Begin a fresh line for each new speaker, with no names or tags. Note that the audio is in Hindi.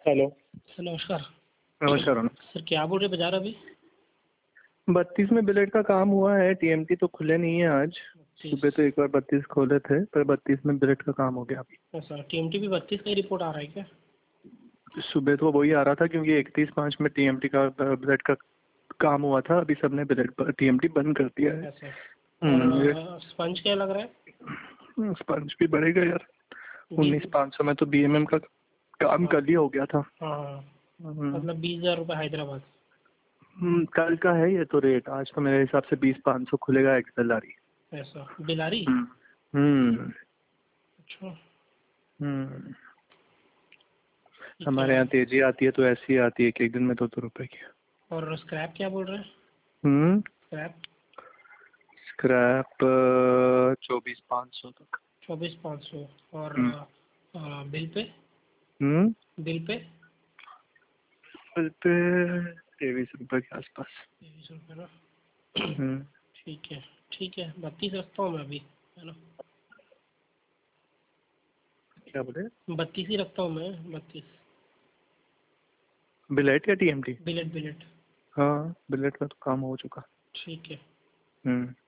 हेलो।
सर नमस्कार।
नमस्कार।
सर क्या बोल रहे बाजार अभी?
32 में बिलेट का काम हुआ है। टीएमटी तो खुले नहीं है आज। सुबह तो एक बार 32 खोले थे, पर 32 में बिलेट का काम हो गया अभी।
सर टीएमटी भी 32 का ही रिपोर्ट आ रहा है क्या?
सुबह तो वही आ रहा था, क्योंकि 31/5 में टीएमटी का बिलेट का काम हुआ था। अभी सबने बिलेट टीएमटी बंद कर दिया है।
और स्पंज क्या लग रहा है?
स्पंज भी बढ़ेगा यार। 19,500 में तो बीएमएम का काम कल ही हो गया था।
हाँ, मतलब 20,000 रुपये हैदराबाद।
कल का है ये तो रेट। आज तो मेरे हिसाब से 20,500 खुलेगा एक्सएलआर।
ऐसा बिलारी? अच्छा।
हमारे यहाँ तेजी आती है तो ऐसी आती है, एक दिन में 2-2 रुपए की।
और स्क्रैप क्या बोल रहे हैं? स्क्रैप
स्क्रैप 24,500 तक।
24,500। और बिल पे? बिल पे
23 रुपए के आसपास।
23 रुपये ना। ठीक है, ठीक है। 32 रखता हूँ मैं अभी, है ना?
क्या बोले?
32 ही रखता हूँ मैं, 32।
बिलेट या टीएमटी?
Billet billet.
हाँ, बिलेट का तो काम हो चुका।
ठीक है।